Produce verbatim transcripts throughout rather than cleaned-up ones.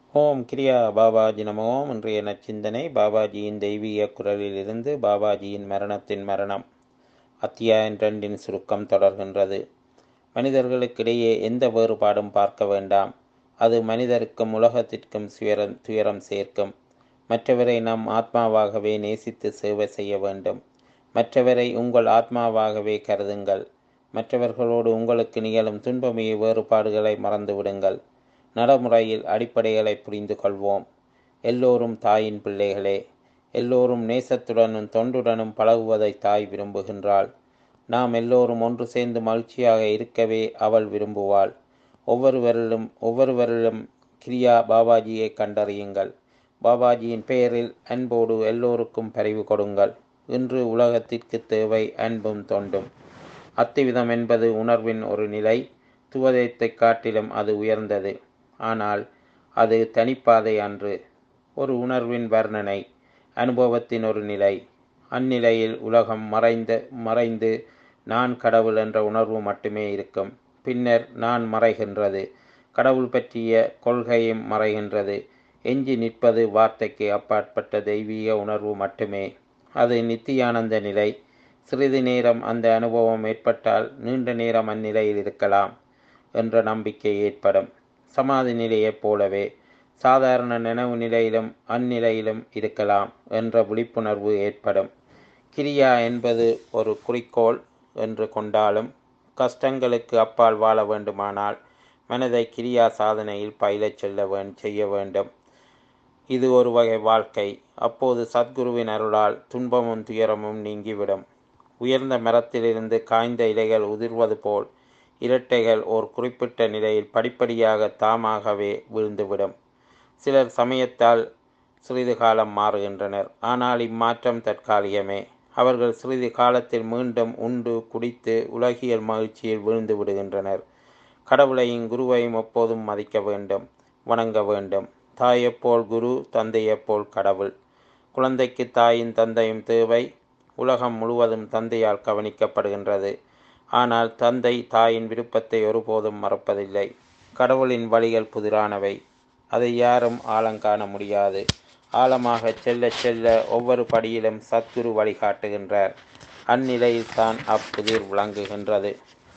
ஓம் கிரியா பாபாஜி நம ஓம். இன்றைய நச்சிந்தனை பாபாஜியின் தெய்வீக குரலிலிருந்து. பாபாஜியின் மரணத்தின் மரணம் அத்தியாயம் இரண்டின் சுருக்கம் தொடர்கின்றது. மனிதர்களுக்கிடையே எந்த வேறுபாடும் பார்க்க வேண்டாம். அது மனிதருக்கும் உலகத்திற்கும் துயரம் துயரம் சேர்க்கும். மற்றவரை நம் ஆத்மாவாகவே நேசித்து சேவை செய்ய வேண்டும். மற்றவரை உங்கள் ஆத்மாவாகவே கருதுங்கள். மற்றவர்களோடு உங்களுக்கு நிகழும் துன்பமைய வேறுபாடுகளை மறந்துவிடுங்கள். நடைமுறையில் அடிப்படைகளை புரிந்து கொள்வோம். எல்லோரும் தாயின் பிள்ளைகளே. எல்லோரும் நேசத்துடனும் தொண்டுடனும் பழகுவதை தாய் விரும்புகின்றாள். நாம் எல்லோரும் ஒன்று சேர்ந்து மகிழ்ச்சியாக இருக்கவே அவள் விரும்புவாள். ஒவ்வொருவரிலும் ஒவ்வொருவரிலும் கிரியா பாபாஜியை கண்டறியுங்கள். பாபாஜியின் பெயரில் அன்போடு எல்லோருக்கும் பரிவு கொடுங்கள். இன்று உலகத்திற்கு தேவை அன்பும் தொண்டும். அத்திவிதம் என்பது உணர்வின் ஒரு நிலை. துவதத்தை காட்டிலும் அது உயர்ந்தது. ஆனால் அது தனிப்பாதை அன்று. ஒரு உணர்வின் வர்ணனை, அனுபவத்தின் ஒரு நிலை. அந்நிலையில் உலகம் மறைந்த மறைந்து நான் கடவுள் என்ற உணர்வு மட்டுமே இருக்கும். பின்னர் நான் மறைகின்றது. கடவுள் பற்றிய கொள்கையும் மறைகின்றது. எஞ்சி நிற்பது வார்த்தைக்கு அப்பாற்பட்ட தெய்வீக உணர்வு மட்டுமே. அது நித்தியானந்த நிலை. சிறிது நேரம் அந்த அனுபவம் ஏற்பட்டால் நீண்ட நேரம் அந்நிலையில் இருக்கலாம் என்ற நம்பிக்கை ஏற்படும். சமாதி நிலையைப் போலவே சாதாரண நினைவு நிலையிலும் அந்நிலையிலும் இருக்கலாம் என்ற விழிப்புணர்வு ஏற்படும். கிரியா என்பது ஒரு குறிக்கோள் என்று கொண்டாலும் கஷ்டங்களுக்கு அப்பால் வாழ வேண்டுமானால் மனதை கிரியா சாதனையில் பயிலச் செல்ல வே செய்ய வேண்டும். இது ஒரு வகை வாழ்க்கை. அப்போது சத்குருவின் அருளால் துன்பமும் துயரமும் நீங்கிவிடும். உயர்ந்த மரத்திலிருந்து காய்ந்த இலைகள் உதிர்வது போல் இரட்டைகள் ஓர் குறிப்பிட்ட நிலையில் படிப்படியாக தாமாகவே வீழ்ந்துவிடும். சிலர் சமயத்தால் சிறிது காலம் மாறுகின்றனர். ஆனால் இம்மாற்றம் தற்காலிகமே. அவர்கள் சிறிது காலத்தில் மீண்டும் உண்டு குடித்து உலகியல் மகிழ்ச்சியில் வீழ்ந்து விடுகின்றனர். கடவுளையும் குருவையும் எப்போதும் மதிக்க வேண்டும், வணங்க வேண்டும். தாயைப்போல் குரு, தந்தையைப்போல் கடவுள். குழந்தைக்கு தாயின் தந்தையும் தேவை. உலகம் முழுவதும் தந்தையால் கவனிக்கப்படுகின்றது. ஆனால் தந்தை தாயின் விருப்பத்தை ஒருபோதும் மறப்பதில்லை. கடவுளின் வழிகள் புதிரானவை. அதை யாரும் ஆழங்காண முடியாது. ஆழமாக செல்ல செல்ல ஒவ்வொரு படியிலும் சத்குரு வழிகாட்டுகின்றார். அந்நிலையில் தான் அப்புதிர் விளங்குகின்றது.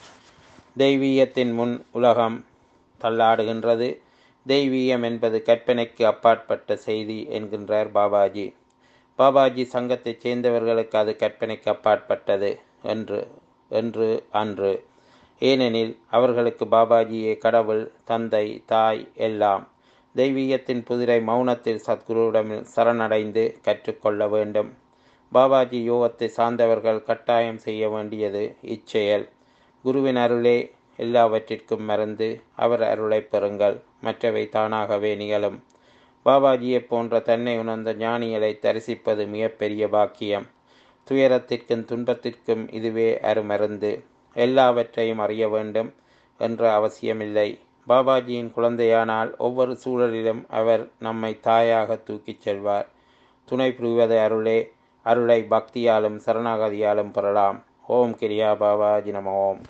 தெய்வீகத்தின் முன் உலகம் தள்ளாடுகின்றது. தெய்வீகம் என்பது கற்பனைக்கு அப்பாற்பட்ட செய்தி என்கின்றார் பாபாஜி. பாபாஜி சங்கத்தைச் சேர்ந்தவர்களுக்கு அது கற்பனைக்கு அப்பாற்பட்டது என்று என்று அன்று. ஏனெனில் அவர்களுக்கு பாபாஜியே கடவுள், தந்தை, தாய் எல்லாம். தெய்வீகத்தின் புதிரை மௌனத்தில் சத்குருவிடம் சரணடைந்து கற்றுக்கொள்ள வேண்டும். பாபாஜி யோகத்தை சார்ந்தவர்கள் கட்டாயம் செய்ய வேண்டியது இச்செயல். குருவின் அருளே எல்லாவற்றிற்கும் மருந்து. அவர் அருளை பெறுங்கள். மற்றவை தானாகவே நிகழும். பாபாஜியை போன்ற தன்னை உணர்ந்த ஞானிகளை தரிசிப்பது மிகப்பெரிய பாக்கியம். துயரத்திற்கும் துன்பத்திற்கும் இதுவே அருமருந்து. எல்லாவற்றையும் அறிய வேண்டும் என்ற அவசியமில்லை. பாபாஜியின் குழந்தையானால் ஒவ்வொரு சூழலிலும் அவர் நம்மை தாயாக தூக்கிச் செல்வார். துணை புரிவது அருளே. அருளை பக்தியாலும் சரணாகதியாலும் பெறலாம். ஓம் கிரியா பாபாஜி நம ஓம்.